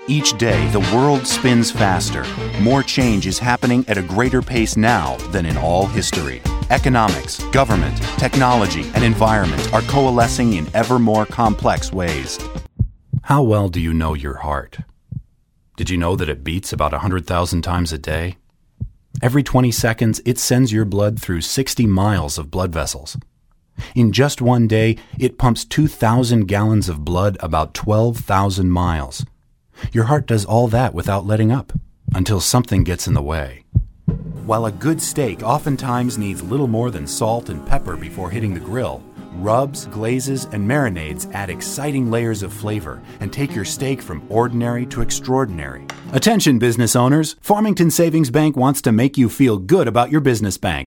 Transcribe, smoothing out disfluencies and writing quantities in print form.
Each day, the world spins faster. More change is happening at a greater pace now than in all history. Economics, government, technology, and environment are coalescing in ever more complex ways. How well do you know your heart? Did you know that it beats about 100,000 times a day? Every 20 seconds, it sends your blood through 60 miles of blood vessels. In just one day, it pumps 2,000 gallons of blood about 12,000 miles. Your heart does all that without letting up, until something gets in the way. While a good steak oftentimes needs little more than salt and pepper before hitting the grill, rubs, glazes, and marinades add exciting layers of flavor and take your steak from ordinary to extraordinary. Attention business owners, Farmington Savings Bank wants to make you feel good about your business bank.